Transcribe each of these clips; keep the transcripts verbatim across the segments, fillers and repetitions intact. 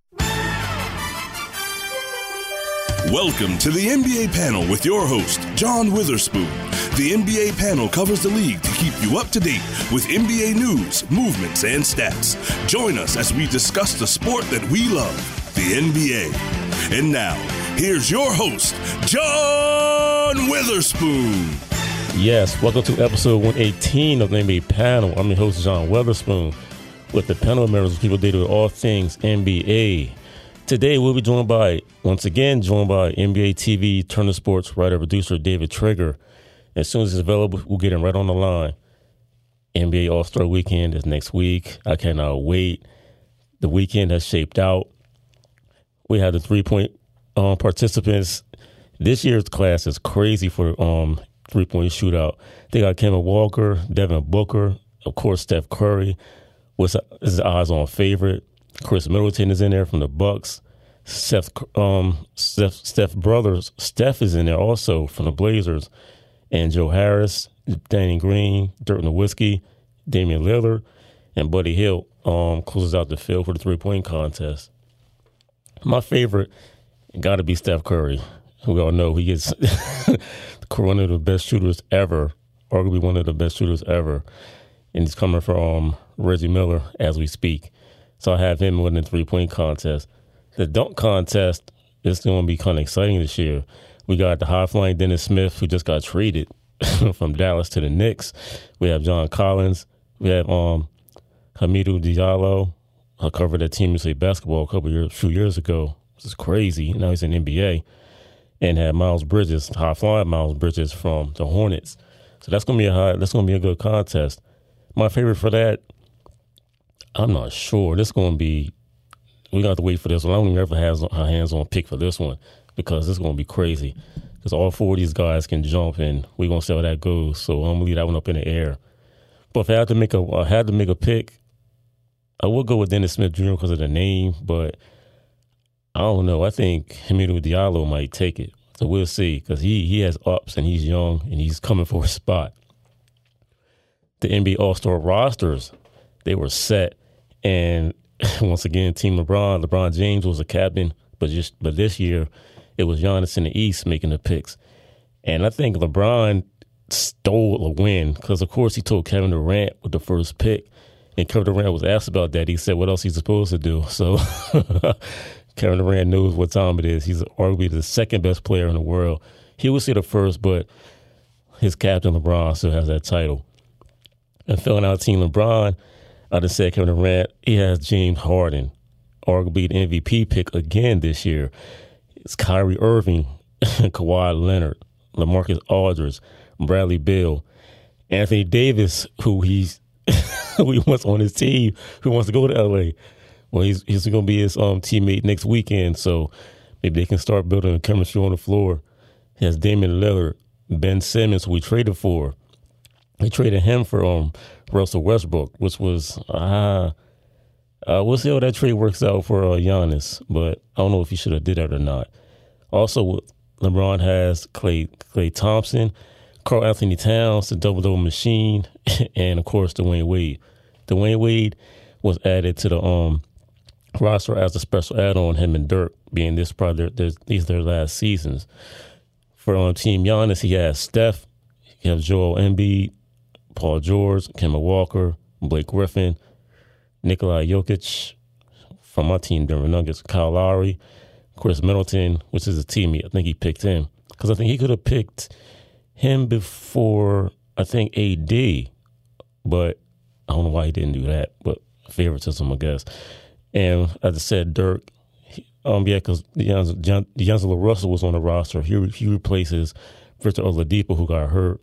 Welcome to the N B A panel with your host, John Witherspoon. The N B A panel covers the league to keep you up to date with N B A news, movements, and stats. Join us as we discuss the sport that we love, the N B A. And now, here's your host, John Witherspoon. Yes, welcome to episode one eighteen of the N B A panel. I'm your host, John Witherspoon, with the panel of members of people dated with all things N B A. Today, we'll be joined by, once again, joined by N B A T V, Turner Sports writer-producer David Trigger. As soon as it's available, we'll get him right on the line. N B A All-Star Weekend is next week. I cannot wait. The weekend has shaped out. We have the three-point um, participants. This year's class is crazy for um, three-point shootout. They got Kemba Walker, Devin Booker, of course, Steph Curry, was his odds-on favorite. Chris Middleton is in there from the Bucks. Steph, um, Steph, Steph brothers, Steph is in there also from the Blazers. And Joe Harris, Danny Green, Dirk Nowitzki, Damian Lillard, and Buddy Hield um, closes out the field for the three-point contest. My favorite got to be Steph Curry, who we all know he gets one of the best shooters ever, arguably one of the best shooters ever. And he's coming from Reggie Miller as we speak. So I have him winning the three-point contest. The dunk contest is going to be kind of exciting this year. We got the high-flying Dennis Smith, who just got traded from Dallas to the Knicks. We have John Collins. We have um, Hamidou Diallo. I covered that Team U S A basketball a couple years, few years ago. This is crazy. Now he's in N B A. And had Miles Bridges, high-flying Miles Bridges from the Hornets. So that's going to be a high. That's going to be a good contest. My favorite for that, I'm not sure. This is going to be, we got to wait for this one. I don't even ever have our hands on pick for this one because this is going to be crazy. Because all four of these guys can jump, and we're going to see how that goes. So I'm going to leave that one up in the air. But if I had to make a, I had to make a pick, I would go with Dennis Smith Junior because of the name, but I don't know. I think Hamidou Diallo might take it. So we'll see because he, he has ups, and he's young, and he's coming for a spot. The N B A All-Star rosters, they were set. And once again, Team LeBron, LeBron James was a captain, but just but this year it was Giannis in the East making the picks. And I think LeBron stole a win because, of course, he told Kevin Durant with the first pick. And Kevin Durant was asked about that. He said what else he's supposed to do. So Kevin Durant knows what time it is. He's arguably the second best player in the world. He was see the first, but his captain, LeBron, still has that title. And filling out Team LeBron, I just said Kevin Durant, he has James Harden, arguably the M V P pick again this year. It's Kyrie Irving, Kawhi Leonard, LaMarcus Aldridge, Bradley Beal, Anthony Davis, who he's who he wants on his team, who wants to go to L A. Well, he's he's going to be his um, teammate next weekend, so maybe they can start building a chemistry on the floor. He has Damian Lillard, Ben Simmons, who we traded for. He traded him for um. Russell Westbrook, which was, uh, uh, we'll see how that trade works out for uh, Giannis, but I don't know if he should have did that or not. Also, LeBron has Klay, Klay Thompson, Karl Anthony Towns, the double-double machine, and, of course, Dwayne Wade. Dwayne Wade was added to the um, roster as a special add-on, him and Dirk, being this probably their, these their last seasons. For um, Team Giannis, he has Steph, he has Joel Embiid, Paul George, Kemba Walker, Blake Griffin, Nikola Jokic from my team, Denver Nuggets, Kyle Lowry, Chris Middleton, which is a teammate. I think he picked him because I think he could have picked him before, I think, A D, but I don't know why he didn't do that, but favoritism, I guess. And as I said, Dirk, he, um, yeah, because D'Angelo Russell was on the roster. He, he replaces Victor Oladipo, who got hurt.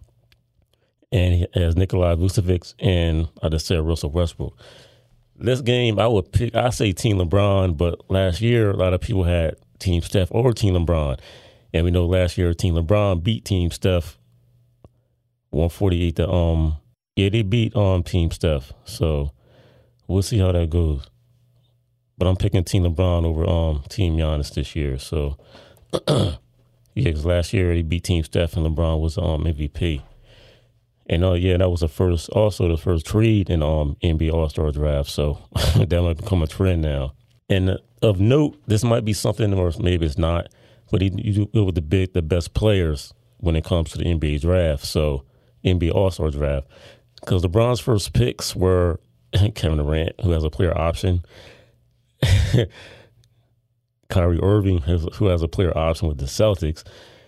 And he has Nikolai Vucevic and I just said Russell Westbrook. This game, I would pick, I say Team LeBron, but last year a lot of people had Team Steph or Team LeBron. And we know last year Team LeBron beat Team Steph one forty-eight to, um, yeah, they beat um Team Steph. So we'll see how that goes. But I'm picking Team LeBron over um Team Giannis this year. So, yeah, because last year they beat Team Steph and LeBron was um M V P. And uh, yeah, that was the first, also the first trade in um N B A All-Star draft. So that might become a trend now. And of note, this might be something, or maybe it's not, but he, you do with the big, the best players when it comes to the N B A draft. So N B A All-Star draft, because LeBron's first picks were Kevin Durant, who has a player option, Kyrie Irving, who has a player option with the Celtics,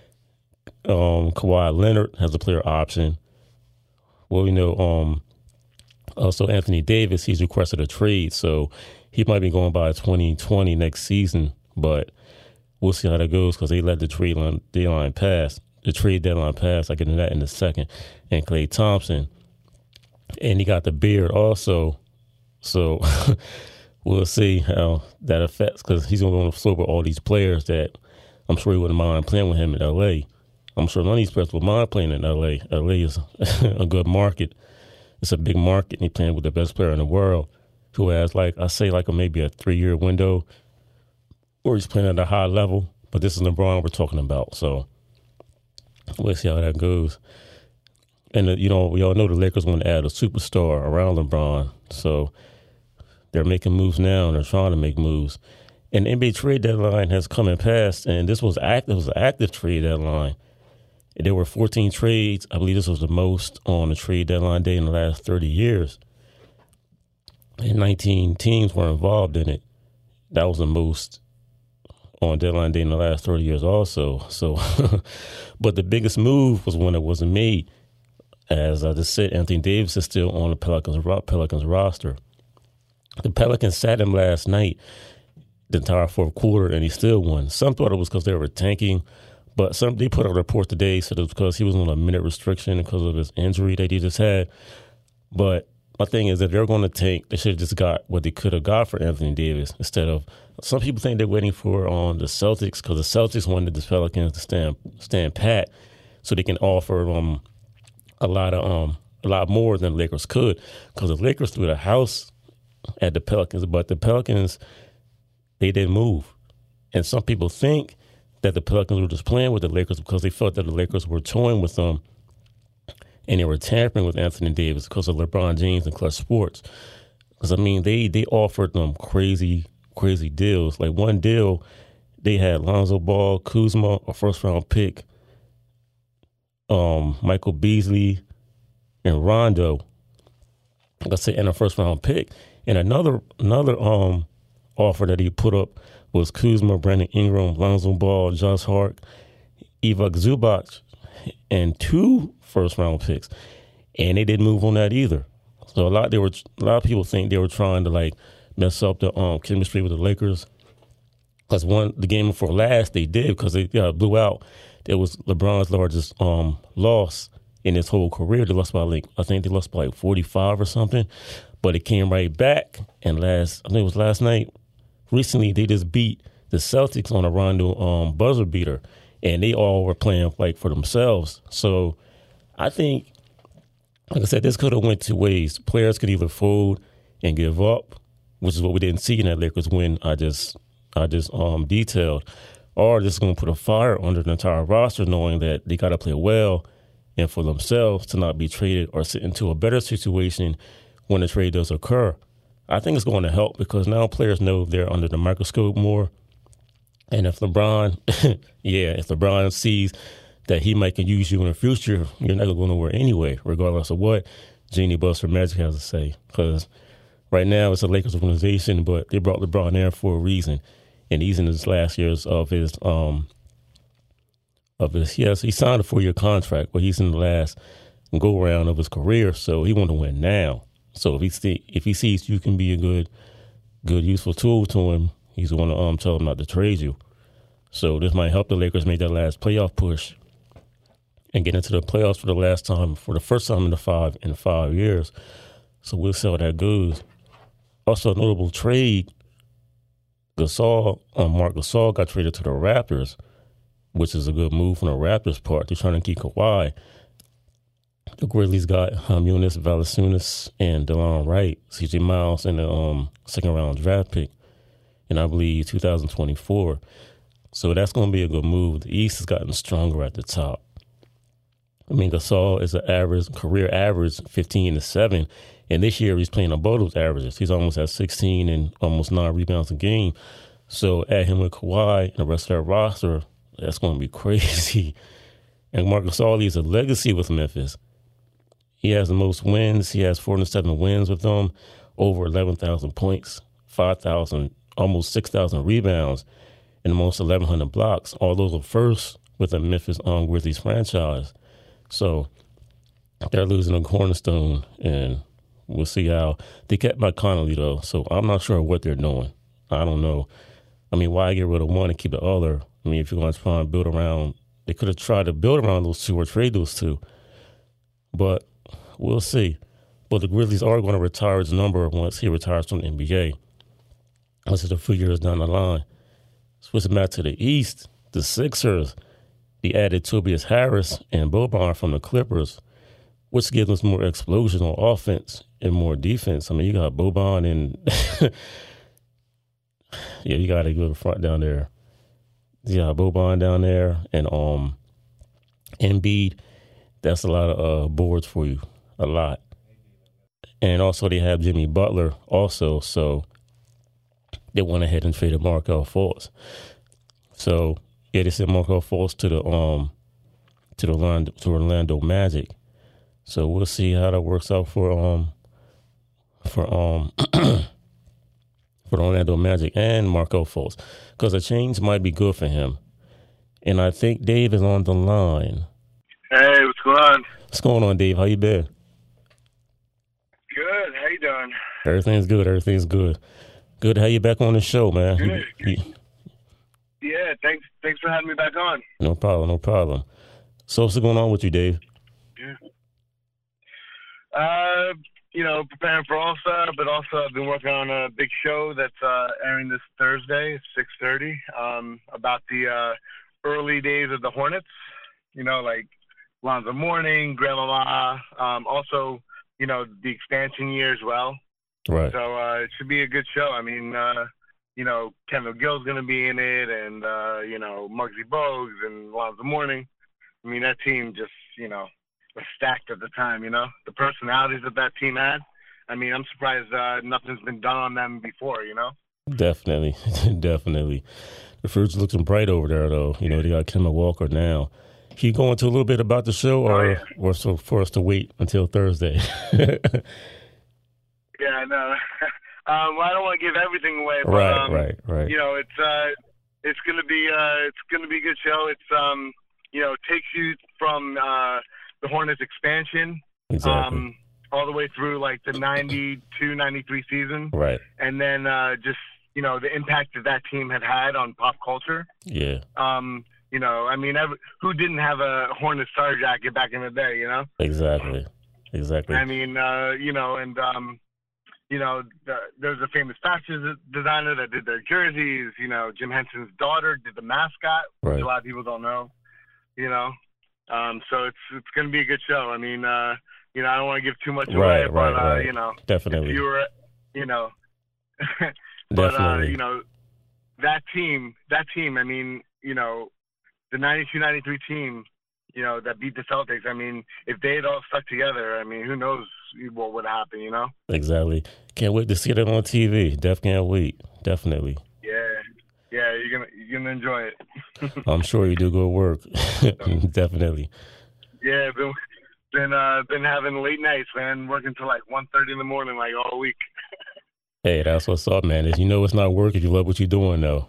um, Kawhi Leonard has a player option. Well, you know, um, also Anthony Davis, he's requested a trade, so he might be going by twenty twenty next season, but we'll see how that goes because they let the trade line, deadline pass. The trade deadline pass, I get into that in a second. And Klay Thompson. And he got the beard also. So we'll see how that affects because he's going to go on the floor with all these players that I'm sure he wouldn't mind playing with him in L A. I'm sure none of these players would mind playing in L A. L A is a good market. It's a big market, and he's playing with the best player in the world who has, like, I say, like a, maybe a three-year window where he's playing at a high level. But this is LeBron we're talking about, so we'll see how that goes. And, uh, you know, we all know the Lakers want to add a superstar around LeBron. So they're making moves now, and they're trying to make moves. And the N B A trade deadline has come and passed, and this was active, it was an active trade deadline. There were fourteen trades. I believe this was the most on the trade deadline day in the last thirty years. And nineteen teams were involved in it. That was the most on deadline day in the last thirty years also. So, but the biggest move was when it wasn't made. As I just said, Anthony Davis is still on the Pelicans, Pelicans roster. The Pelicans sat him last night, the entire fourth quarter, and he still won. Some thought it was because they were tanking, but some they put out a report today said it was because he was on a minute restriction because of his injury that he just had. But my thing is, if they're going to tank, they should have just got what they could have got for Anthony Davis instead of. Some people think they're waiting for on um, the Celtics because the Celtics wanted the Pelicans to stand stand pat so they can offer um a lot of um a lot more than the Lakers could because the Lakers threw the house at the Pelicans, but the Pelicans they didn't move, and some people think that the Pelicans were just playing with the Lakers because they felt that the Lakers were toying with them and they were tampering with Anthony Davis because of LeBron James and Clutch Sports. Because, I mean, they, they offered them crazy, crazy deals. Like one deal, they had Lonzo Ball, Kuzma, a first-round pick, um, Michael Beasley, and Rondo, like I said, and a first-round pick. And another another um offer that he put up was Kuzma, Brandon Ingram, Lonzo Ball, Josh Hart, Ivica Zubac, and two first-round picks, and they didn't move on that either. So a lot they were a lot of people think they were trying to like mess up the um, chemistry with the Lakers. Because one the game before last they did because they yeah, blew out. It was LeBron's largest um, loss in his whole career. They lost by like I think they lost by like forty-five or something, but it came right back. And last I think it was last night. Recently they just beat the Celtics on a Rondo um, buzzer beater, and they all were playing like for themselves. So I think, like I said, this could have went two ways. Players could either fold and give up, which is what we didn't see in that Lakers win I just I just um, detailed, or this is going to put a fire under the entire roster, knowing that they got to play well and for themselves to not be traded or sit into a better situation when the trade does occur. I think it's going to help because now players know they're under the microscope more. And if LeBron, yeah, if LeBron sees that he might can use you in the future, you're not going to go nowhere anyway, regardless of what Genie Buster Magic has to say. Because right now it's a Lakers organization, but they brought LeBron there for a reason. And he's in his last years of his, um, of his, yes, he signed a four-year contract, but he's in the last go-around of his career, so he want to win now. So if he see, if he sees you can be a good, good useful tool to him, he's going to um, tell him not to trade you. So this might help the Lakers make that last playoff push and get into the playoffs for the last time, for the first time in the five in five years. So we'll see how that goes. Also, a notable trade: Gasol, um, Marc Gasol got traded to the Raptors, which is a good move from the Raptors' part. They're trying to keep Kawhi. The Grizzlies got Jonas Valanciunas and Delon Wright, C J Miles, and the um, second-round draft pick in, I believe, two thousand twenty-four. So that's going to be a good move. The East has gotten stronger at the top. I mean, Gasol is an average, career average fifteen to seven, And this year he's playing above those averages. He's almost at sixteen and almost nine rebounds a game. So add him with Kawhi and the rest of that roster, that's going to be crazy. And Marc Gasol is a legacy with Memphis. He has the most wins. He has four hundred seven wins with them, over eleven thousand points, five thousand, almost six thousand rebounds, and almost eleven hundred blocks. All those are first with the Memphis um, Grizzlies franchise. So they're losing a cornerstone, and we'll see how. They kept Mike Conley, though, so I'm not sure what they're doing. I don't know. I mean, why get rid of one and keep the other? I mean, if you're going to try and build around, they could have tried to build around those two or trade those two. But we'll see. But the Grizzlies are going to retire his number once he retires from the N B A. This is a few years down the line. Switching back to the East, the Sixers, they added Tobias Harris and Boban from the Clippers, which gives us more explosion on offense and more defense. I mean, you got Boban and yeah, you got to go to the front down there. Yeah, Boban down there and um, Embiid. That's a lot of uh, boards for you, a lot. And also they have Jimmy Butler also, so they went ahead and traded Markelle Fultz. So yeah, they sent Markelle Fultz to the um to the Orlando, to Orlando Magic. So we'll see how that works out for um for um for the Orlando Magic and Markelle Fultz, because a change might be good for him. And I think Dave is on the line. Hey, what's going on? What's going on, Dave? How you been? Good. How you doing? Everything's good. Everything's good. Good. How you back on the show, man? Good. You, you, yeah. Thanks. Thanks for having me back on. no problem. No problem. So what's going on with you, Dave? Yeah. Uh, you know, preparing for All-Star, but also I've been working on a big show that's uh, airing this Thursday at six thirty um, about the uh, early days of the Hornets. You know, like Lonzo Mourning, Grandmama, um, also, you know, the expansion year as well. Right. So uh, it should be a good show. I mean, uh, you know, Kendall Gill's going to be in it, and, uh, you know, Muggsy Bogues and Lonzo Mourning. I mean, that team just, you know, was stacked at the time, you know. The personalities that that team had. I mean, I'm surprised uh, nothing's been done on them before, you know. Definitely. Definitely. The future's looking bright over there, though. You know, they got Kemba Walker now. Can you go into a little bit about the show, or, oh, yeah. or so for us to wait until Thursday? Yeah, no. um, well, I don't want to give everything away, but right, um, right, right. You know, it's uh, it's gonna be uh, it's gonna be a good show. It's um, you know, takes you from uh, the Hornets expansion, exactly, um, all the way through like the ninety-two ninety-three season, right, and then uh, just you know the impact that that team had had on pop culture. Yeah. Um. You know, I mean, every, who didn't have a Hornets star jacket back in the day, you know? Exactly. Exactly. I mean, uh, you know, and, um, you know, the, there's a famous fashion designer that did their jerseys. You know, Jim Henson's daughter did the mascot, which right. a lot of people don't know, you know? Um, so it's it's going to be a good show. I mean, uh, you know, I don't want to give too much away, right, but, right, uh, right. you know, definitely. if you were, you know, but, definitely. uh, you know, that team, that team, I mean, you know, the ninety-two ninety-three team, you know, that beat the Celtics, I mean, if they had all stuck together, I mean, who knows what would happen, you know? Exactly. Can't wait to see it on T V. Def can't wait. Definitely. Yeah. Yeah, you're going to you're gonna enjoy it. I'm sure you do good work. Definitely. Yeah, been been uh, been having late nights, man, working till like one thirty in the morning, like all week. Hey, that's what's up, man. You know it's not work if you love what you're doing, though.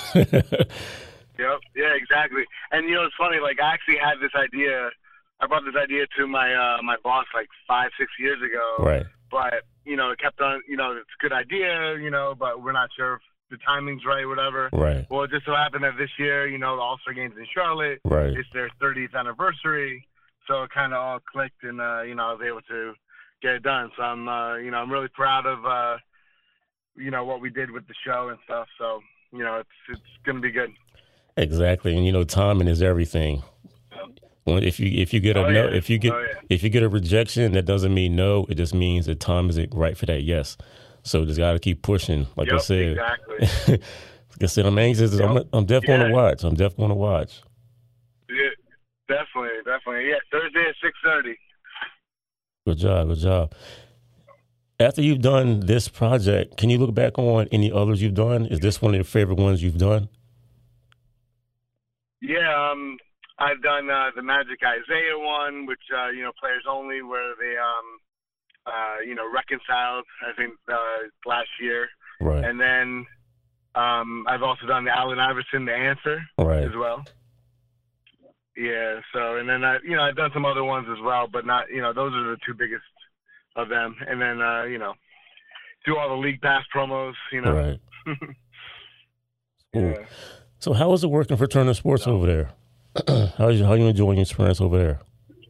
Yep. Yeah, exactly. And, you know, it's funny, like, I actually had this idea. I brought this idea to my uh, my boss, like, five, six years ago. Right. But, you know, it kept on, you know, it's a good idea, you know, but we're not sure if the timing's right, whatever. Right. Well, it just so happened that this year, you know, the All-Star Game's in Charlotte. Right. It's their thirtieth anniversary. So it kind of all clicked, and, uh, you know, I was able to get it done. So I'm, uh, you know, I'm really proud of, uh, you know, what we did with the show and stuff. So, you know, it's it's going to be good. Exactly, and you know, timing is everything. When, if you if you get a oh, no, yeah. if you get oh, yeah. if you get a rejection, that doesn't mean no. It just means the time isn't right for that yes. So just got to keep pushing. Like yep, I said, exactly. like I said, I'm anxious. Yep. I'm I'm definitely yeah. going to watch. I'm definitely going to watch. Yeah, definitely, definitely. Yeah, Thursday at six thirty. Good job, good job. After you've done this project, can you look back on any others you've done? Is this one of your favorite ones you've done? Yeah, um, I've done uh, the Magic Isaiah one, which, uh, you know, players only, where they, um, uh, you know, reconciled, I think, uh, last year. Right. And then um, I've also done the Allen Iverson, The Answer, right. as well. Yeah, so, and then, I, you know, I've done some other ones as well, but not, you know, those are the two biggest of them. And then, uh, you know, do all the League Pass promos, you know. Right. Yeah. So how is it working for Turner Sports over there? how are you, how are you enjoying your experience over there?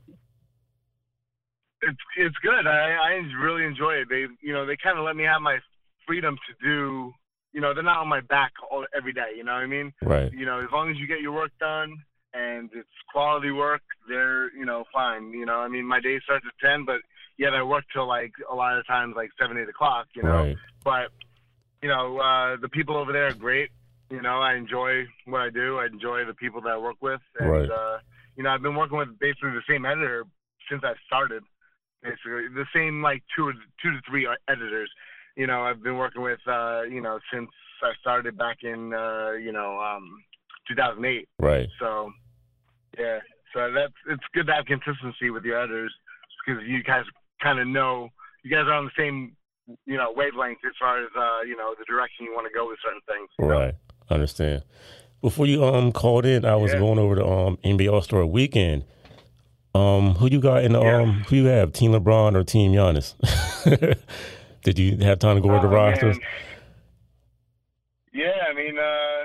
It's it's good. I, I really enjoy it. They you know they kind of let me have my freedom to do. You know they're not on my back all, every day. You know what I mean? Right. You know as long as you get your work done and it's quality work, they're you know fine. You know I mean my day starts at ten, but yet I work till like a lot of times like seven eight o'clock. You know. Right. But you know uh, the people over there are great. You know, I enjoy what I do. I enjoy the people that I work with. And, right. uh, you know, I've been working with basically the same editor since I started, basically. The same, like, two, or, two to three editors. You know, I've been working with, uh, you know, since I started back in, uh, you know, um, two thousand eight. Right. So, yeah. So that's it's good to have consistency with your editors because you guys kind of know, you guys are on the same, you know, wavelength as far as, uh, you know, the direction you want to go with certain things. Right. Know? Understand. Before you um called in, I was yeah. going over the um N B A All-Star Weekend. Um, who you got in the yeah. um who you have, Team LeBron or Team Giannis? Did you have time to go over oh, the rosters? Man. Yeah, I mean, uh,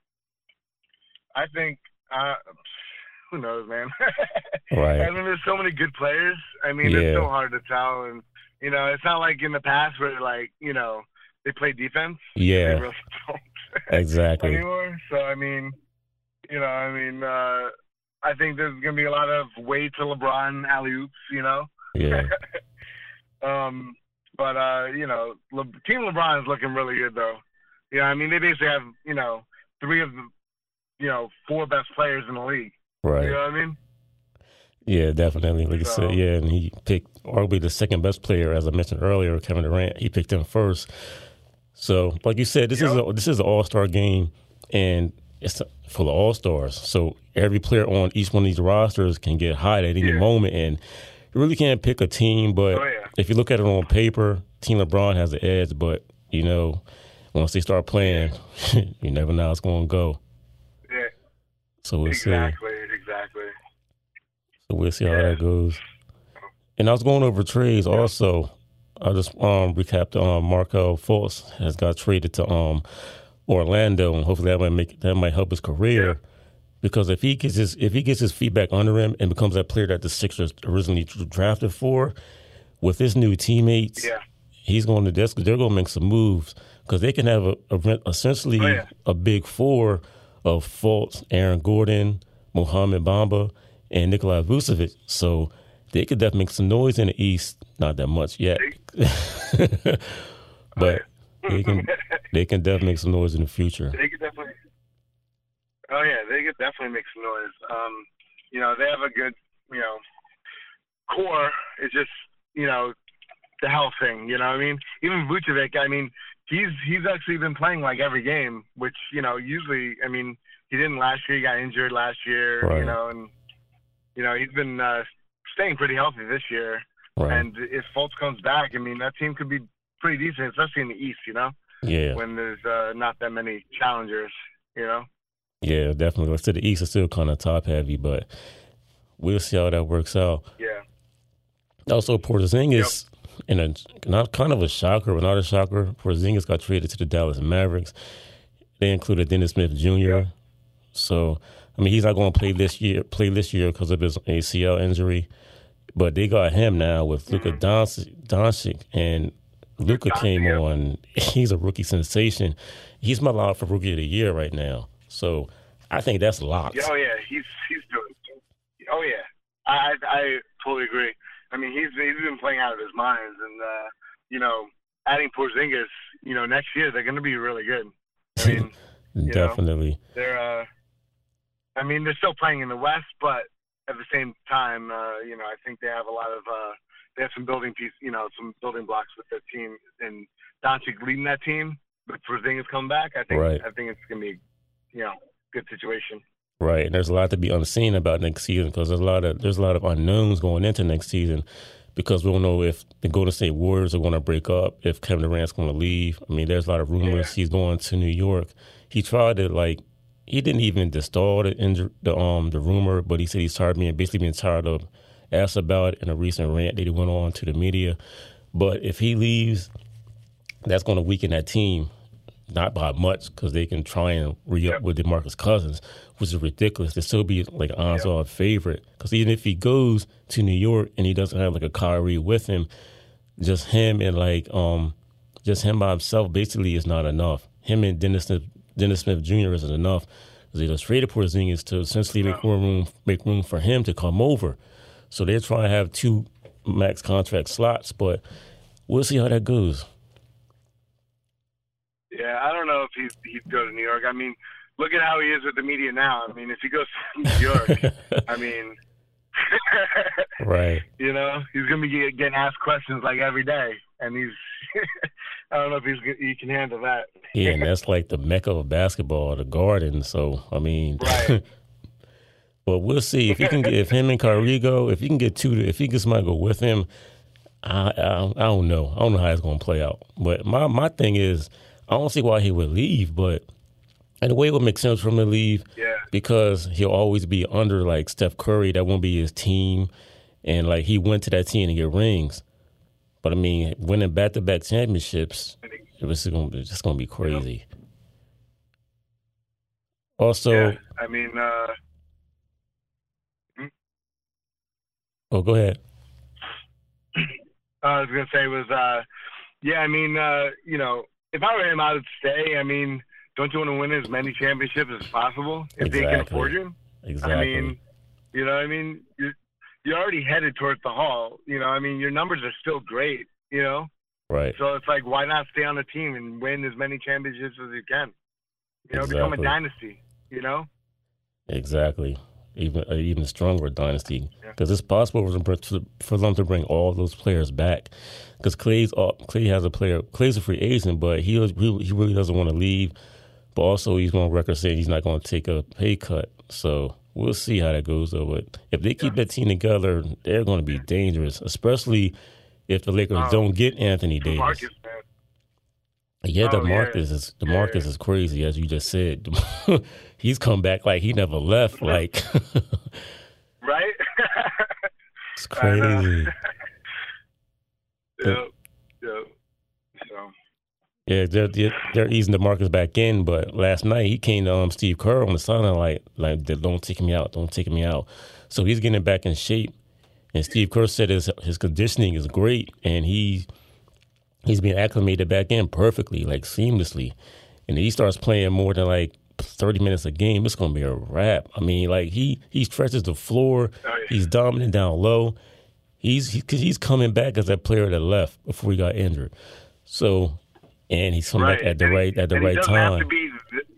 I think uh, who knows, man. Right. I mean, there's so many good players. I mean, yeah. it's so hard to tell, and you know, it's not like in the past where like you know they play defense. Yeah. They really don't. Exactly. Anymore. So I mean, you know, I mean, uh, I think there's gonna be a lot of way to LeBron alley oops, you know. Yeah. um, but uh, you know, Le- Team LeBron is looking really good though. Yeah, I mean, they basically have you know three of the you know four best players in the league. Right. You know what I mean? Yeah, definitely. Like so, I said, yeah, and he picked arguably the second best player, as I mentioned earlier, Kevin Durant. He picked him first. So, like you said, this yep. is a, this is an all-star game, and it's for the all-stars. So every player on each one of these rosters can get hot at any yeah. moment, and you really can't pick a team. But oh, yeah. if you look at it on paper, Team LeBron has the edge. But you know, once they start playing, you never know how it's going to go. Yeah. So we'll exactly, see. Exactly. So we'll see how yeah. that goes. And I was going over trades yeah. also. I just um, recapped. Um, Markelle Fultz has got traded to um, Orlando, and hopefully that might make that might help his career. Yeah. Because if he gets his if he gets his feet back under him and becomes that player that the Sixers originally drafted for, with his new teammates, yeah. he's going to they're going to make some moves because they can have a, a essentially oh, yeah. a big four of Fultz, Aaron Gordon, Mohamed Bamba, and Nikola Vucevic. So they could definitely make some noise in the East. Not that much yet, but they can they can definitely make some noise in the future. They could definitely. Oh yeah, they could definitely make some noise. Um, you know, they have a good, you know, core. It's just, you know, the health thing. You know what I mean? Even Vucevic, I mean, he's he's actually been playing like every game, which you know, usually, I mean, he didn't last year. He got injured last year. Right. You know, and you know, he's been uh, staying pretty healthy this year. Right. And if Fultz comes back, I mean, that team could be pretty decent, especially in the East. You know? Yeah. When there's uh, not that many challengers. You know? Yeah, definitely. Let's say the East is still kind of top heavy, but we'll see how that works out. Yeah. Also, Porzingis, yep. in a not kind of a shocker, but not a shocker. Porzingis got traded to the Dallas Mavericks. They included Dennis Smith Junior Yep. So, I mean, he's not going to play this year. Play this year because of his A C L injury. But they got him now with Luka mm-hmm. Doncic, and Luka came yeah. on. He's a rookie sensation. He's my lock for Rookie of the Year right now. So I think that's locked. Oh yeah, he's he's doing. Oh yeah, I I totally agree. I mean, he's he's been playing out of his mind, and uh, you know, adding Porzingis, you know, next year they're going to be really good. I mean, definitely. Know, they're. Uh, I mean, they're still playing in the West, but at the same time, uh, you know, I think they have a lot of uh, they have some building piece, you know, some building blocks with their team, and Doncic leading that team. But Porzingis come back, I think right. I think it's gonna be, you know, good situation. Right, and there's a lot to be unseen about next season because there's a lot of there's a lot of unknowns going into next season because we don't know if the Golden State Warriors are going to break up, if Kevin Durant's going to leave. I mean, there's a lot of rumors yeah. he's going to New York. He tried to like he didn't even dispel the injur- the um the rumor, but he said he's tired of being basically being tired of asked about it in a recent rant that he went on to the media. But if he leaves, that's going to weaken that team. Not by much, because they can try and re-up yep. with DeMarcus Cousins, which is ridiculous. They'll still be like an odds-on yep. favorite. Because even if he goes to New York and he doesn't have like a Kyrie with him, just him and like um, just him by himself basically is not enough. Him and Dennis Smith, Dennis Smith Junior isn't enough. Because they just traded Porzingis to essentially make more room, make room for him to come over. So they're trying to have two max contract slots, but we'll see how that goes. Yeah, I don't know if he'd, he'd go to New York. I mean, look at how he is with the media now. I mean, if he goes to New York, I mean, right? You know, he's gonna be getting asked questions like every day, and he's I don't know if he's he can handle that. Yeah, and that's like the mecca of basketball, the Garden. So I mean, right. But we'll see if he can get if him and Kyrie go. If he can get two, to, if he can somebody go with him, I, I I don't know. I don't know how it's gonna play out. But my my thing is, I don't see why he would leave, but in a way it would make sense for him to leave yeah. because he'll always be under, like, Steph Curry. That won't be his team. And, like, he went to that team to get rings. But, I mean, winning back-to-back championships, it was gonna, it's just going to be crazy. Yeah. Also... Yeah, I mean... Uh... Hmm? Oh, go ahead. I was going to say was, uh, yeah, I mean, uh, you know, if I were him, I would stay. I mean, don't you want to win as many championships as possible if exactly. they can afford you? Exactly. I mean, you know what I mean? You're, you're already headed towards the Hall. You know, I mean, your numbers are still great, you know? Right. So it's like, why not stay on the team and win as many championships as you can? You know, exactly. become a dynasty, you know? Exactly. Even uh, even stronger dynasty because yeah. it's possible for them, for them to bring all those players back. Because Clay's uh, Clay has a player. Clay's a free agent, but he he, he really doesn't want to leave. But also, he's on record saying he's not going to take a pay cut. So we'll see how that goes. Though, but if they keep yeah. that team together, they're going to be dangerous, especially if the Lakers oh, don't get Anthony Davis. Marcus, man. Yeah, oh, DeMarcus yeah. is DeMarcus yeah. is crazy, as you just said. He's come back like he never left. Like, right? It's crazy. Yep. Yep. So. Yeah, they're, they're they're easing DeMarcus back in, but last night he came to um, Steve Kerr on the sideline like like don't take me out, don't take me out. So he's getting back in shape, and Steve Kerr said his his conditioning is great, and he. He's being acclimated back in perfectly, like seamlessly. And he starts playing more than like thirty minutes a game. It's going to be a wrap. I mean, like he, he stretches the floor. Oh, yeah. He's dominant down low. He's he, cause he's coming back as that player that left before he got injured. So, and he's coming right. back at the and right he, at the and right he doesn't time. Have to be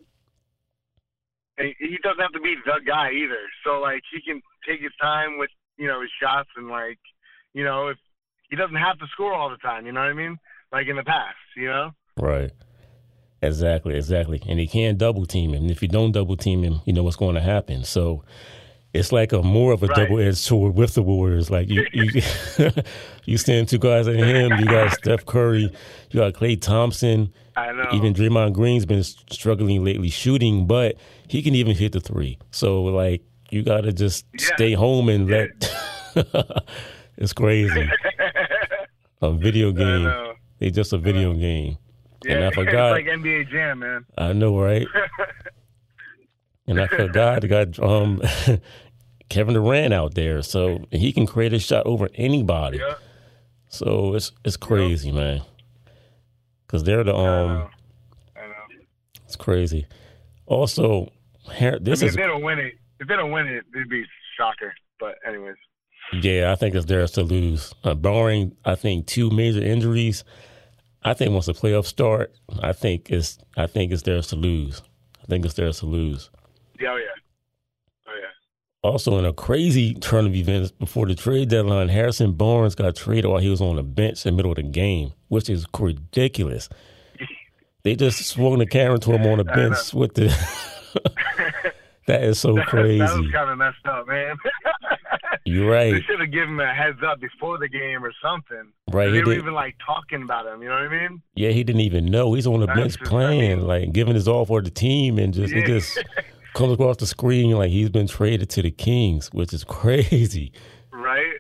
the, he doesn't have to be the guy either. So like he can take his time with you know his shots and like you know if he doesn't have to score all the time. You know what I mean? Like in the past, you know? Right. Exactly, exactly. And he can't double team him. And if you don't double team him, you know what's going to happen. So it's like a more of a right. double-edged sword with the Warriors. Like you you, you stand two guys at him, you got Steph Curry, you got Klay Thompson. I know. Even Draymond Green's been struggling lately shooting, but he can even hit the three. So, like, you got to just yeah. stay home and yeah. let – it's crazy. A video game. It's just a video game. Yeah, and I forgot. It's like N B A Jam, man. I know, right? And I forgot, I got um, Kevin Durant out there, so he can create a shot over anybody. Yeah. So it's it's crazy, yeah. man. Because they're the um. I know. I know. It's crazy. Also, this I mean, is if they don't win it. If they don't win it, it'd be a shocker. But anyways. Yeah, I think it's theirs to lose. Uh, barring, I think, two major injuries, I think once the playoffs start, I think it's I think it's theirs to lose. I think it's theirs to lose. Yeah, oh yeah, oh yeah. Also, in a crazy turn of events before the trade deadline, Harrison Barnes got traded while he was on the bench in the middle of the game, which is ridiculous. They just swung the camera to him on the bench with the. That is so crazy. That was kind of messed up, man. You're right. They should have given him a heads up before the game or something. Right. They were even like talking about him. You know what I mean? Yeah, he didn't even know he's on the That's bench just, playing, I mean, like giving his all for the team, and just yeah. it just comes across the screen like he's been traded to the Kings, which is crazy. Right.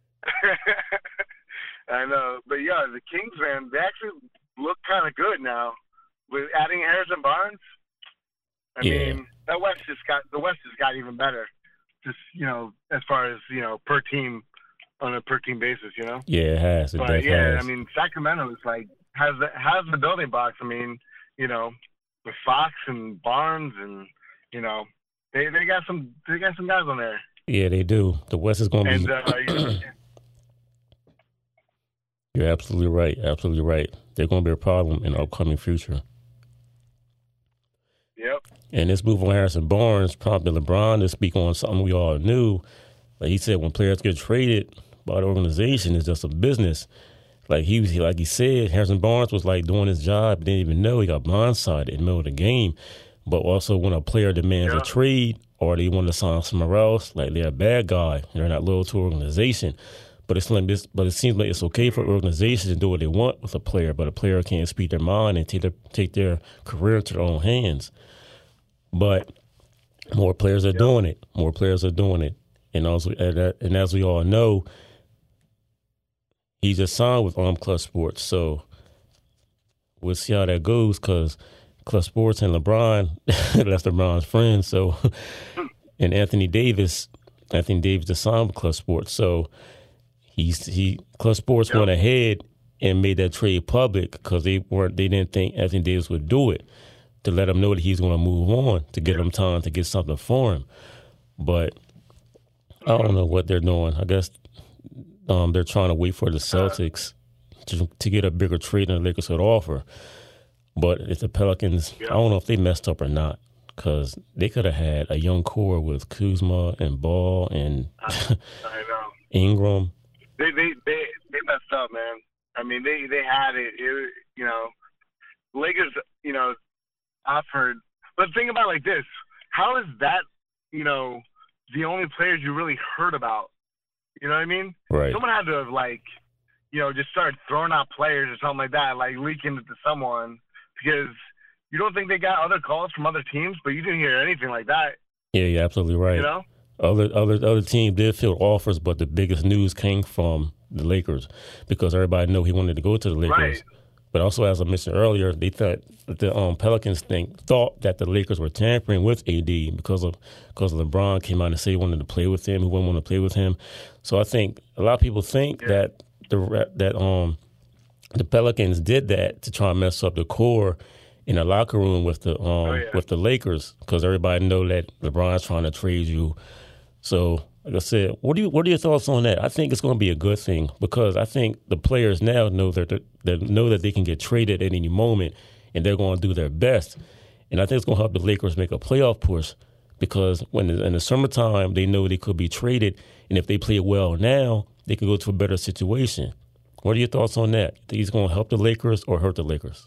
I know, but yeah, the Kings, man, they actually look kind of good now with adding Harrison Barnes. I yeah. mean, that West just got the West just got even better. Just, you know, as far as, you know, per team on a per team basis, you know. Yeah, it has. It but yeah, has. I mean, Sacramento is like has the has the building blocks. I mean, you know, with Fox and Barnes, and you know, they they got some they got some guys on there. Yeah, they do. The West is going to and, be. Uh, You're absolutely right. Absolutely right. They're going to be a problem in the upcoming future. Yep. And this move on Harrison Barnes prompted LeBron to speak on something we all knew. Like he said, when players get traded by the organization, it's just a business. Like he was, like he said, Harrison Barnes was like doing his job, didn't even know he got blindsided in the middle of the game. But also, when a player demands yep. a trade or they want to sign somewhere else, like they're a bad guy, they're not loyal to an organization. But it's like this. But it seems like it's okay for organizations to do what they want with a player, but a player can't speak their mind and take their take their career into their own hands. But more players are yep. doing it. More players are doing it. And also, and as we all know, he just signed with Arm Clutch Sports. So we'll see how that goes, because Clutch Sports and LeBron, that's LeBron's friend. So, and Anthony Davis, Anthony Davis just signed with Clutch Sports. So he's he Clutch Sports yep. went ahead and made that trade public because they weren't they didn't think Anthony Davis would do it, to let him know that he's going to move on, to get him time to get something for him. But I don't know what they're doing. I guess um, they're trying to wait for the Celtics to, to get a bigger trade than the Lakers could offer. But if the Pelicans, yeah. I don't know if they messed up or not, because they could have had a young core with Kuzma and Ball and I, I know. Ingram. They, they they they messed up, man. I mean, they, they had it, it. You know, Lakers, you know, offered. But think about it like this: how is that, you know, the only players you really heard about? You know what I mean? Right. Someone had to have, like, you know, just start throwing out players or something like that, like leaking it to someone, because you don't think they got other calls from other teams, but you didn't hear anything like that. Yeah, you're absolutely right. You know? Other other other teams did field offers, but the biggest news came from the Lakers, because everybody knew he wanted to go to the Lakers. Right. But also, as I mentioned earlier, they thought the um, Pelicans think thought that the Lakers were tampering with A D because of because LeBron came out and said he wanted to play with him, he wouldn't want to play with him. So I think a lot of people think yeah. that the that um the Pelicans did that to try and mess up the core in the locker room with the um oh, yeah. with the Lakers, because everybody know that LeBron's trying to trade you. So, like I said, what do you what are your thoughts on that? I think it's going to be a good thing, because I think the players now know that they know that they can get traded at any moment, and they're going to do their best. And I think it's going to help the Lakers make a playoff push, because when in the summertime they know they could be traded, and if they play well now, they can go to a better situation. What are your thoughts on that? Think he's going to help the Lakers or hurt the Lakers?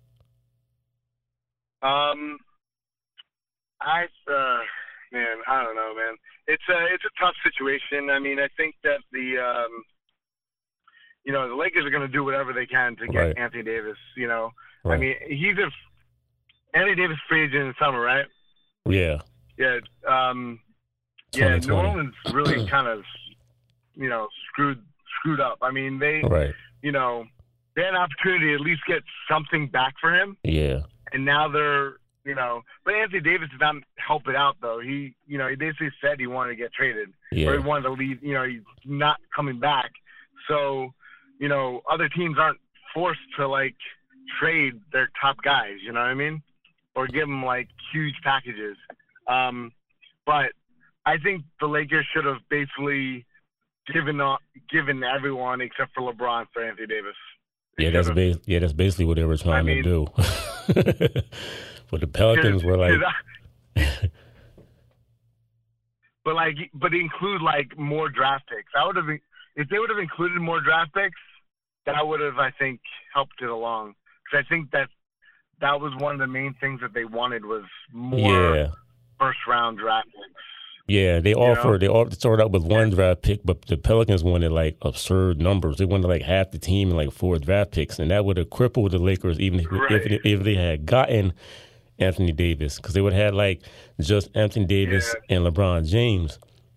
Um, I uh, man, I don't know, man. It's a it's a tough situation. I mean, I think that the um, you know, the Lakers are going to do whatever they can to get right. Anthony Davis. You know, right. I mean, he's a Anthony Davis free agent in the summer, right? Yeah. Yeah. Um, yeah. New Orleans really kind of, you know, screwed screwed up. I mean, they, right. you know, they had an opportunity to at least get something back for him. Yeah. And now they're, you know, but Anthony Davis did not help it out, though. He, you know, he basically said he wanted to get traded, yeah. or he wanted to leave. You know, he's not coming back. So, you know, other teams aren't forced to like trade their top guys. You know what I mean? Or give them like huge packages. Um, but I think the Lakers should have basically given uh, given everyone except for LeBron for Anthony Davis. They yeah, that's ba- yeah, that's basically what they were trying I mean, to do. But the Pelicans were like, but like, but include like more draft picks. I would have, if they would have included more draft picks, that would have, I think, helped it along. Because I think that that was one of the main things that they wanted was more Yeah. first round draft picks. Yeah, they You offered know? they offered, started out with one draft pick, but the Pelicans wanted like absurd numbers. They wanted like half the team and like four draft picks, and that would have crippled the Lakers even if, Right. if, if they had gotten Anthony Davis, because they would have had like just Anthony Davis and LeBron James.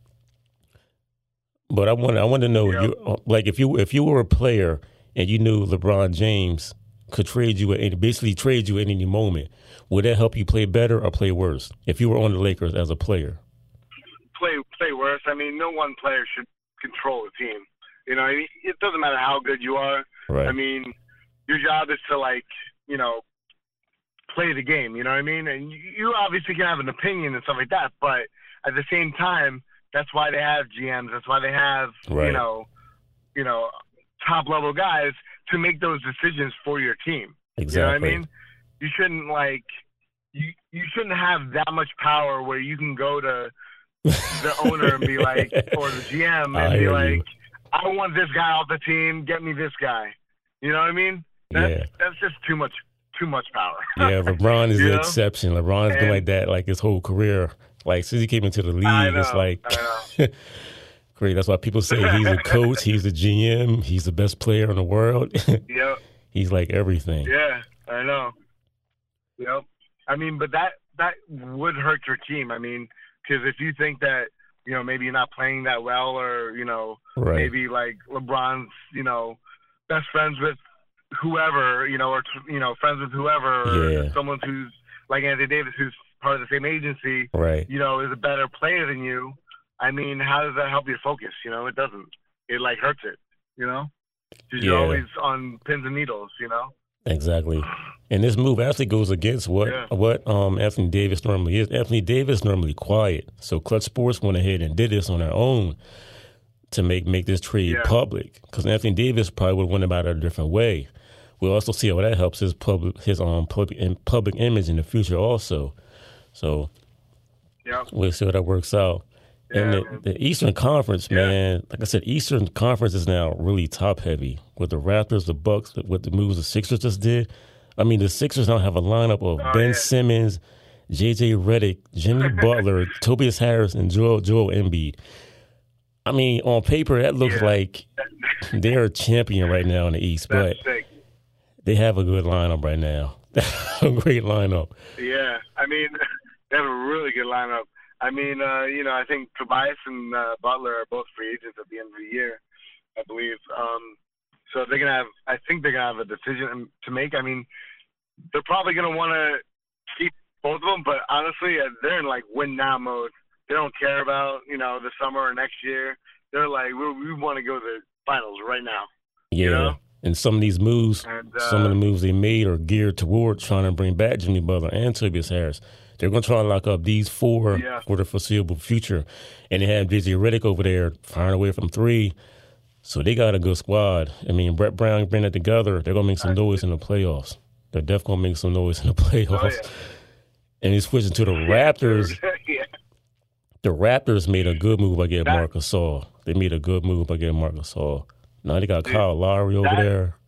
But I want I want to know, Yep. you, like if you if you were a player and you knew LeBron James could trade you at any, basically trade you at any moment, would that help you play better or play worse if you were on the Lakers as a player? Play play worse. I mean, no one player should control the team. You know, it doesn't matter how good you are. Right. I mean, your job is to, like, you know, play the game. You know what I mean? And you- you obviously can have an opinion and stuff like that, but at the same time, that's why they have G Ms. That's why they have, Right. you know, you know, top level guys to make those decisions for your team. Exactly. You know what I mean? You shouldn't like you you shouldn't have that much power where you can go to the owner and be like, or the G M I and be hear like, you. I want this guy off the team, get me this guy. You know what I mean? That's Yeah. that's just too much too much power. Yeah, LeBron is You the know? exception. LeBron's been And- like that like his whole career. Like since he came into the league, I know, it's like I know. great. That's why people say he's a coach, he's a G M, he's the best player in the world. Yep. He's like everything. Yeah, I know. Yep. I mean, but that that would hurt your team. I mean, because if you think that, you know, maybe you're not playing that well, or, you know, Right. maybe like LeBron's, you know, best friends with whoever, you know, or, you know, friends with whoever, or Yeah. someone who's like Anthony Davis, who's part of the same agency, Right. you know, is a better player than you. I mean, how does that help your focus? You know, it doesn't. It like hurts it, you know? Because you're Yeah. always on pins and needles, you know? Exactly. And this move actually goes against what Yeah. what um Anthony Davis normally is. Anthony Davis normally quiet. So Clutch Sports went ahead and did this on their own to make make this trade Yeah. public. Because Anthony Davis probably would have went about it a different way. We'll also see how that helps his public his um public in public image in the future also. So Yep. we'll see how that works out. And Yeah, the, man. the Eastern Conference, Yeah. man, like I said, Eastern Conference is now really top heavy with the Raptors, the Bucks, with the moves the Sixers just did. I mean, the Sixers now have a lineup of Oh, Ben yeah. Simmons, J J Redick, Jimmy Butler, Tobias Harris, and Joel Joel Embiid. I mean, on paper, that looks Yeah. like they're a champion right now in the East, but That's sick. they have a good lineup right now. A great lineup. Yeah, I mean, they have a really good lineup. I mean, uh, you know, I think Tobias and uh, Butler are both free agents at the end of the year, I believe. Um, so they're gonna have. I think they're gonna have a decision to make. I mean, they're probably gonna want to keep both of them, but honestly, uh, they're in like win now mode. They don't care about, you know, the summer or next year. They're like, we, we want to go to the finals right now. Yeah. You know? And some of these moves, And, some of uh, the moves they made are geared toward trying to bring back Jimmy Butler and Tobias Harris. They're going to try and lock up these four Yeah. for the foreseeable future. And they have J J Redick over there firing away from three. So they got a good squad. I mean, Brett Brown bring it together. They're going to make some noise in the playoffs. They're definitely going to make some noise in the playoffs. Oh, yeah. And he's switching to the Raptors. yeah. The Raptors made a good move by getting That- Marc Gasol. They made a good move by getting Marc Gasol. Now they got Dude, Kyle Lowry over that- there.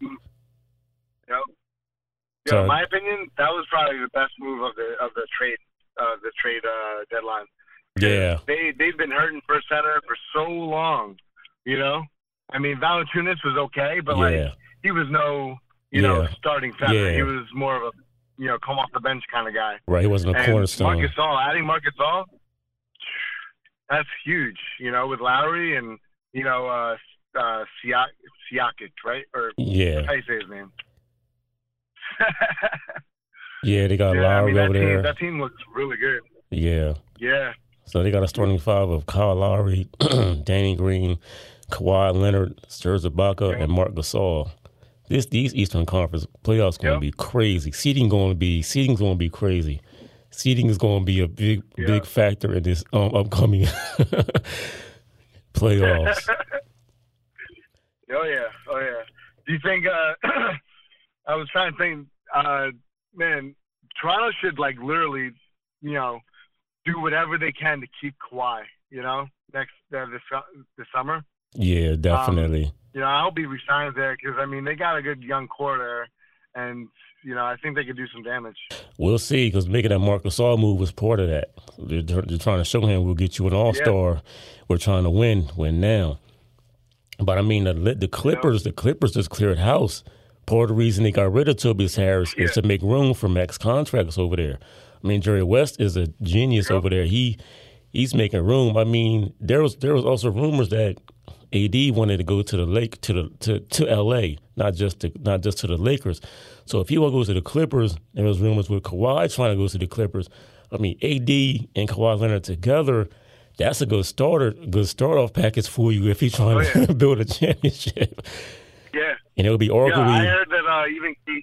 Yep. Yeah, Sorry. in my opinion, that was probably the best move of the of the trade uh, the trade uh, deadline. Yeah. They they've been hurting for center for so long, you know. I mean, Valanciunas was okay, but Yeah. like he was no, you know, Yeah. starting center. Yeah. He was more of a, you know, come off the bench kind of guy. Right. He wasn't a And cornerstone. Marc Gasol, adding Marc Gasol, that's huge, you know, with Lowry and you know uh, uh, Siak, Siakic, right? Or Yeah. how do you say his name? Yeah, they got Yeah, I Lowry mean, that over team, there. that team looks really good. Yeah. Yeah. So they got a starting five of Kyle Lowry, Danny Green, Kawhi Leonard, Serge Ibaka, and Marc Gasol. This these Eastern Conference playoffs going to Yep. be crazy. Seeding going to be seeding's going to be crazy. Seeding is going to be a big Yeah. big factor in this um, upcoming playoffs. Oh yeah, oh yeah. Do you think? Uh, I was trying to think. Uh, man, Toronto should like literally, you know, do whatever they can to keep Kawhi. you know, next uh, this this summer. Yeah, definitely. Um, you know, I hope he resigns there because, I mean, they got a good young core there, and, you know, I think they could do some damage. We'll see, because making that Marc Gasol move was part of that. They're, they're trying to show him we'll get you an all-star. Yeah. We're trying to win, win now. But, I mean, the, the Clippers, yeah. the Clippers just cleared house. Part of the reason they got rid of Tobias Harris yeah. is to make room for max contracts over there. I mean, Jerry West is a genius yep. over there. He He's making room. I mean, there was there was also rumors that A D wanted to go to the lake to the to, to L A, not just to, not just to the Lakers. So if he want to go to the Clippers, there was rumors with Kawhi trying to go to the Clippers. I mean, A D and Kawhi Leonard together, that's a good starter, good start off package for you if he's trying oh, yeah. to build a championship. Yeah, and it would be arguably. Yeah, I heard that uh, even. K-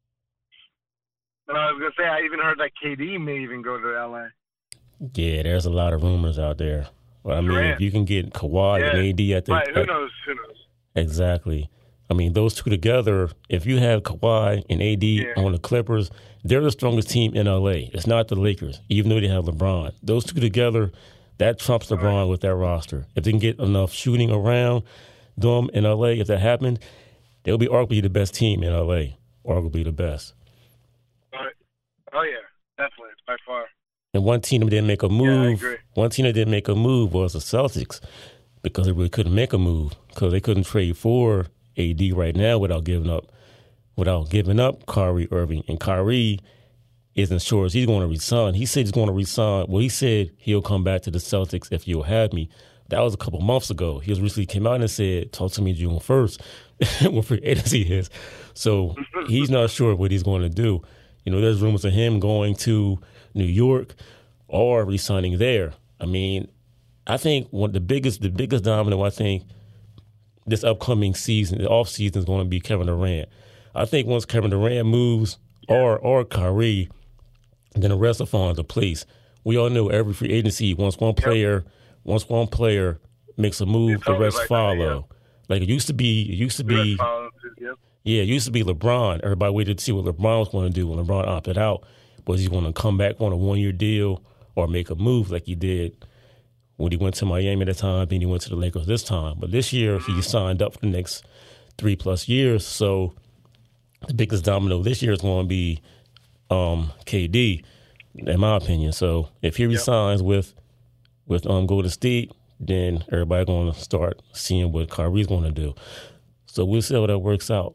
I was gonna say I even heard that K D may even go to L A. Yeah, there's a lot of rumors out there. But I mean, Durant. If you can get Kawhi yeah. and A D at the right, who at, knows? Who knows? Exactly. I mean, those two together. If you have Kawhi and A D yeah. on the Clippers, they're the strongest team in L A. It's not the Lakers, even though they have LeBron. Those two together, that trumps LeBron right. with that roster. If they can get enough shooting around them in L A, if that happened, they'll be arguably the best team in L A. Arguably the best. Right. Oh yeah, definitely by far. And one team that didn't make a move, yeah, one team that didn't make a move was the Celtics because they really couldn't make a move because they couldn't trade for A D right now without giving up, without giving up Kyrie Irving. And Kyrie isn't sure if he's going to resign. He said he's going to resign. Well, he said he'll come back to the Celtics if you'll have me. That was a couple months ago. He was recently came out and said, talk to me June first when free agency is. So he's not sure what he's going to do. You know, there's rumors of him going to New York or resigning there. I mean, I think one the biggest the biggest domino, I think, this upcoming season, the off season, is going to be Kevin Durant. I think once Kevin Durant moves or or Kyrie, then the rest will fall into place. We all know every free agency, once one player yep. once one player makes a move, the rest like follow. That, yeah. Like it used to be it used to be follows, yep. Yeah, it used to be LeBron. Everybody waited to see what LeBron was going to do when LeBron opted out. Was he going to come back on a one-year deal or make a move like he did when he went to Miami at the time, then he went to the Lakers this time? But this year, he signed up for the next three-plus years. So the biggest domino this year is going to be um, K D, in my opinion. So if he resigns yep. with with um, Golden State, then everybody's going to start seeing what Kyrie's going to do. So we'll see how that works out.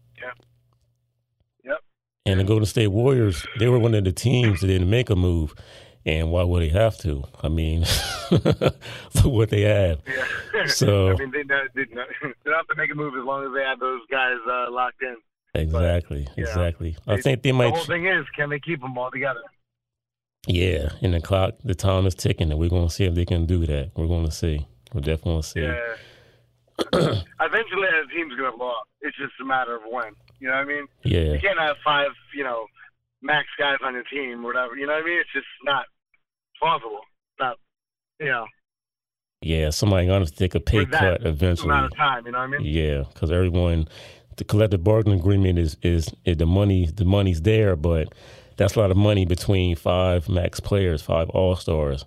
And the Golden State Warriors, they were one of the teams that didn't make a move. And why would they have to? I mean, look what they have. Yeah. So, I mean, they don't, they don't have to make a move as long as they have those guys uh, locked in. Exactly, but, exactly. Know, I think they might. The whole thing is, can they keep them all together? Yeah, and the clock, the time is ticking, and we're going to see if they can do that. We're going to see. We're definitely going to see. Yeah. Eventually, the team's going to blow up. It's just a matter of when. You know what I mean? Yeah. You can't have five, you know, max guys on your team or whatever. You know what I mean? It's just not plausible. Not, you know. Yeah, somebody going to take a pay cut eventually. Amount of time, you know what I mean? Yeah, because everyone, the collective bargaining agreement is, is is the money. The money's there, but that's a lot of money between five max players, five all stars.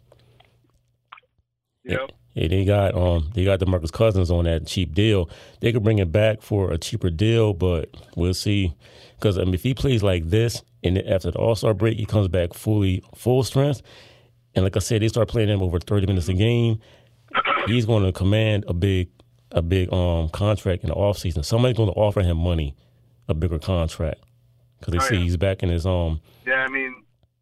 Yep. Yeah, they got um they got DeMarcus Cousins on that cheap deal. They could bring it back for a cheaper deal, but we'll see. Because I mean, if he plays like this, and then after the All Star break, he comes back fully full strength, and like I said, they start playing him over thirty minutes a game. He's going to command a big a big um contract in the offseason. Somebody's going to offer him money, a bigger contract, because they oh, see yeah. he's back in his um. Yeah, I mean,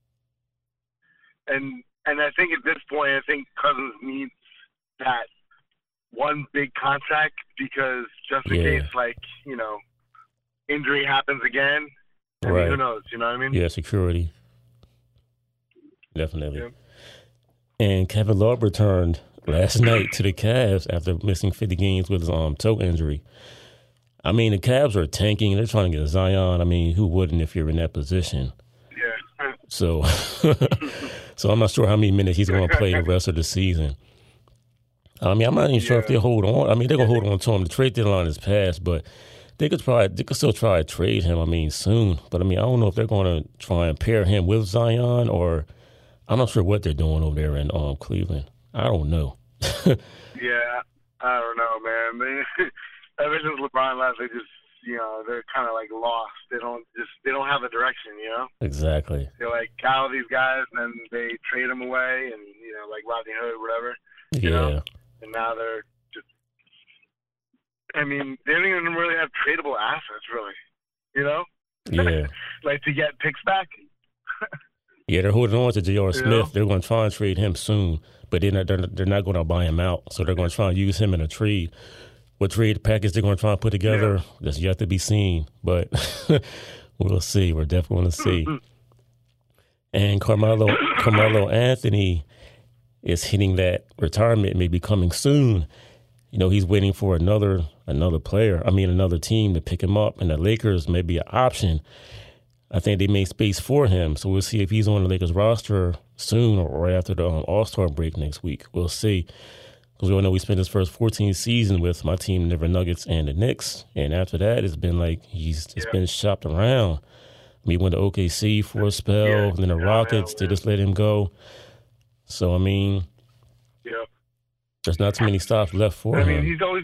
and and I think at this point, I think Cousins needs that one big contract because just in yeah. case, like, you know, injury happens again, I right. mean, who knows, you know what I mean? Yeah, security. Definitely. Yeah. And Kevin Love returned last night to the Cavs after missing fifty games with his um, toe injury. I mean, the Cavs are tanking. They're trying to get Zion. I mean, who wouldn't if you're in that position? Yeah. So, so I'm not sure how many minutes he's going to play the rest of the season. I mean, I'm not even yeah. sure if they'll hold on. I mean, they're going to hold on to him. The trade deadline is passed, but they could try. They could still try to trade him, I mean, soon. But, I mean, I don't know if they're going to try and pair him with Zion or I'm not sure what they're doing over there in um, Cleveland. I don't know. Yeah, I don't know, man. Ever since LeBron left, they just, you know, they're kind of like lost. They don't just, they don't have a direction, you know? Exactly. They're like, got all these guys, and then they trade them away, and, you know, like Rodney Hood or whatever. You Yeah. know? And now they're just, I mean, they don't even really have tradable assets, really. You know? Yeah. Like to get picks back. Yeah, they're holding on to J R. Smith. Yeah. They're going to try and trade him soon, but they're not, they're, they're not going to buy him out. So they're going to try and use him in a trade. What trade package they're going to try and put together, Yeah. that's yet to be seen. But we'll see. We're definitely going to see. And Carmelo, Carmelo Anthony is hitting that retirement may be coming soon. You know, he's waiting for another another player, I mean, another team to pick him up, and the Lakers may be an option. I think they made space for him, so we'll see if he's on the Lakers roster soon or right after the um, All-Star break next week. We'll see. Because we all know we spent his first fourteen season with my team, the Denver Nuggets and the Knicks, and after that, it's been like he's just Yeah. been shopped around. I mean, he went to O K C for a spell, Yeah. and then the Yeah, Rockets, yeah, they yeah. just let him go. So, I mean, Yeah. there's not too many stops left for I him. mean, he's always.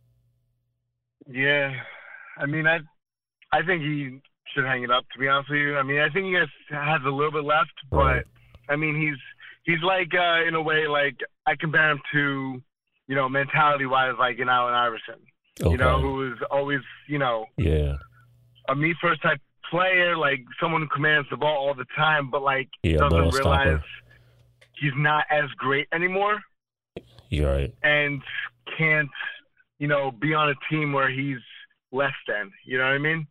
Yeah, I mean, I, I think he should hang it up. To be honest with you, I mean, I think he has has a little bit left, but Right. I mean, he's he's like uh, in a way like I compare him to, you know, mentality wise, like an Allen Iverson. Okay. You know, who was always, you know, Yeah. a me first type player, like someone who commands the ball all the time, but like Yeah, doesn't ball realize stopper. he's not as great anymore. You're right. And can't, you know, be on a team where he's less than. You know what I mean?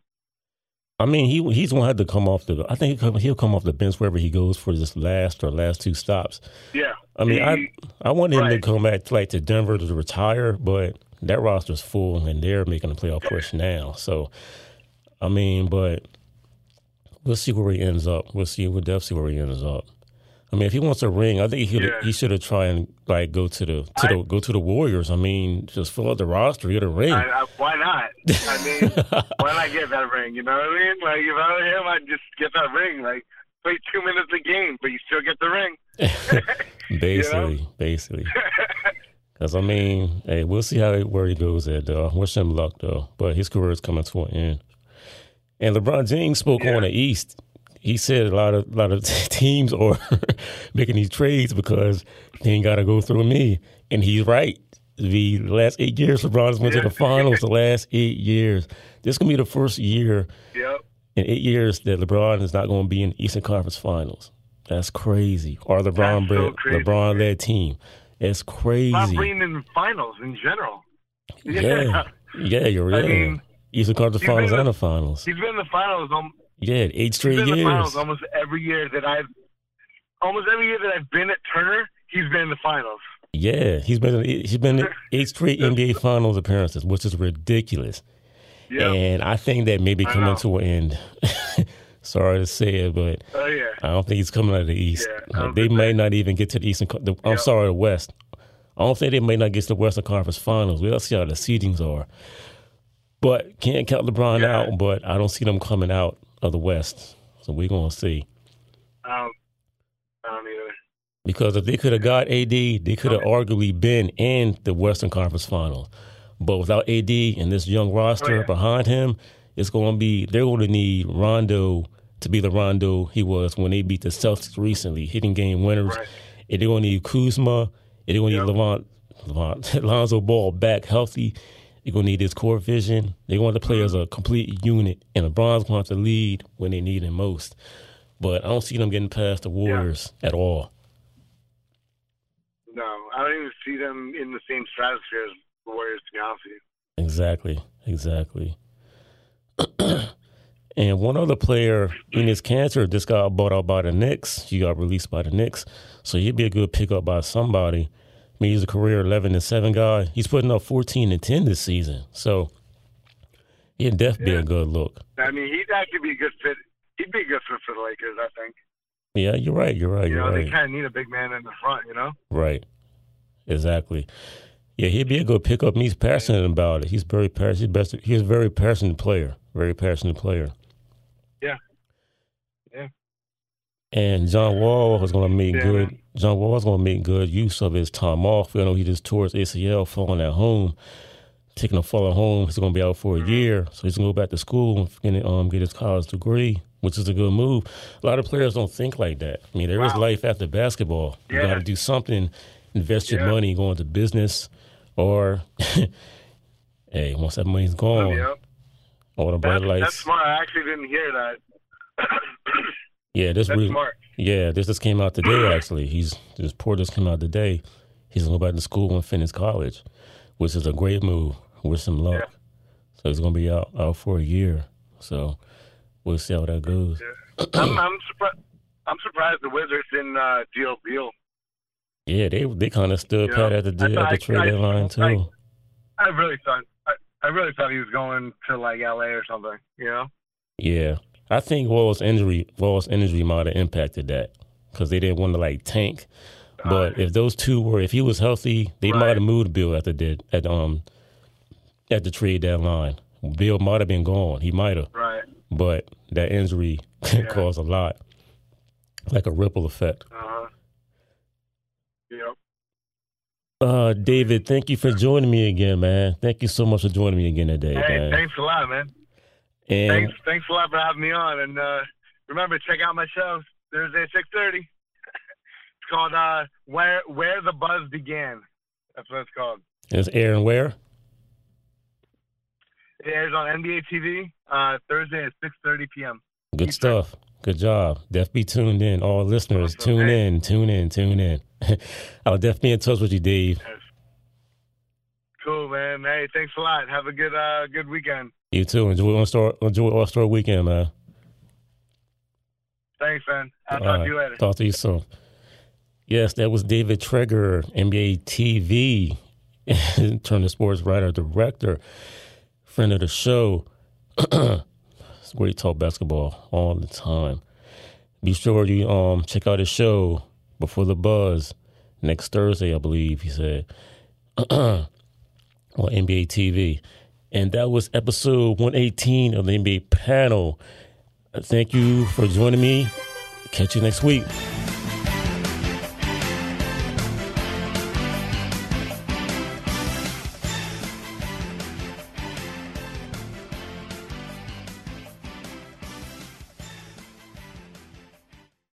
I mean, he he's gonna have to come off the. I think he'll come, he'll come off the bench wherever he goes for this last or last two stops. Yeah. I mean, I He- I wanted him right. to come back like to Denver to retire, but that roster's full and they're making a playoff push now. So, I mean, but we'll see where he ends up. We'll see. We'll definitely see where he ends up. I mean, if he wants a ring, I think he Yeah. he should have tried and like go to the to I- the go to the Warriors. I mean, just fill out the roster, get a ring. I, I, why not? I mean, why not get that ring? You know what I mean? Like, if I were him, I'd just get that ring. Like, play two minutes a game, but you still get the ring. basically, basically. Because, I mean, hey, we'll see how where he goes at, though. Wish him luck, though. But his career is coming to an end. And LeBron James spoke Yeah. on the East. He said a lot of lot of teams are making these trades because they ain't got to go through me. And he's right. The last eight years, LeBron's went to the finals the last eight years. This is going to be the first year Yep. in eight years that LeBron is not going to be in the Eastern Conference Finals. That's crazy. Or LeBron That's so led, crazy. LeBron led team. It's crazy. Not being in finals in general. Yeah, yeah, you're I right. mean, Eastern Conference he's been Finals in and the- the Finals. He's been in the finals. Um, Yeah, eight he's straight been in the years. finals almost every year that I've. Almost every year that I've been at Turner, he's been in the finals. Yeah, he's been he's been in eight straight N B A Finals appearances, which is ridiculous. Yeah. And I think that may be I coming know. to an end. Sorry to say it, but Oh yeah. I don't think he's coming out of the East. Yeah, I don't they think may that- not even get to the Eastern. Co- The, I'm Yeah. sorry, the West. I don't think they may not get to the Western Conference Finals. We'll see how the seedings are. But can't count LeBron Yeah. out. But I don't see them coming out of the West. So we're gonna see. Um, I don't either. Because if they could have got A D, they could have Okay. arguably been in the Western Conference Finals. But without A D and this young roster Oh, yeah. behind him, it's going to be they're going to need Rondo to be the Rondo he was when they beat the Celtics recently, hitting game winners. Right. And they're going to need Kuzma. And they're going to Yep. need Levant, Levant, Lonzo Ball back healthy. They're going to need his core vision. They want to play as a complete unit. And LeBron's going to have to lead when they need him most. But I don't see them getting past the Warriors at all. No, I don't even see them in the same stratosphere as the Warriors, to be honest with you. Exactly, exactly. And one other player, Enes Kanter, just got bought out by the Knicks. He got released by the Knicks. So he'd be a good pickup by somebody. I mean, he's a career eleven and seven guy. He's putting up fourteen and ten this season. So he'd definitely Yeah. be a good look. I mean, he'd actually be a good fit. He'd be a good fit for the Lakers, I think. Yeah, you're right. You're right. You You're know, they right. kind of need a big man in the front, you know? Right. Exactly. Yeah, he'd be a good pickup. And he's passionate about it. He's very passionate. He's, best, he's a very passionate player. Very passionate player. Yeah. Yeah. And John Wall is going to make Yeah, good. man. John Wall is going to make good use of his time off. We know he just tore his A C L, falling at home, taking a fall at home. He's going to be out for a year, so he's going to go back to school and um, get his college degree, which is a good move. A lot of players don't think like that. I mean, there is Wow. life after basketball. You Yeah. got to do something, invest your Yeah. money, go into business, or hey, once that money's gone, Yep. all the bright That's, lights. that's smart. I actually didn't hear that. Yeah, this That's really, smart. yeah, this just came out today. Actually, he's this report just came out today. He's gonna go back to school and finish college, which is a great move. With some luck, Yeah. so he's gonna be out out for a year. So we'll see how that goes. Yeah. I'm, I'm surprised. I'm surprised the Wizards didn't uh, deal Beal. Yeah, they they kind of stood Yeah. pat at the I at thought- the trade I- deadline too. I- I really thought. I, I really thought he was going to like L A or something. You know. Yeah, I think Wall's injury Wall's injury might have impacted that because they didn't want to like tank. But if those two were, if he was healthy, they Right. might have moved Bill at the did at um at the trade deadline. Bill might have been gone. He might have, Right. but that injury caused a lot, like a ripple effect. Uh huh. Yep. Uh, David, thank you for joining me again, man. Thank you so much for joining me again today, Hey, man. thanks a lot, man. And Thanks, thanks a lot for having me on. And uh, remember, check out my show Thursday at six thirty. It's called uh, "Where Where the Buzz Began." That's what it's called. it's Aaron Ware. It airs on N B A T V uh, Thursday at six thirty p.m. Good stuff. Good job. Def be tuned in. All listeners, Awesome, tune man. in, tune in, tune in. I'll definitely be in touch with you, Dave. Yes. Cool, man. Hey, thanks a lot. Have a good uh, good weekend. You too. Enjoy All Star. Enjoy All Star Weekend, man. Thanks, man. I'll All talk right. to you later. Talk to you soon. Yes, that was David Treger, N B A T V, Turner Sports writer, director, friend of the show. It's great talk basketball all the time. Be sure you um check out his show Before the Buzz next Thursday, I believe he said, on N B A T V. And that was episode one eighteen of the N B A panel. Thank you for joining me. Catch you next week.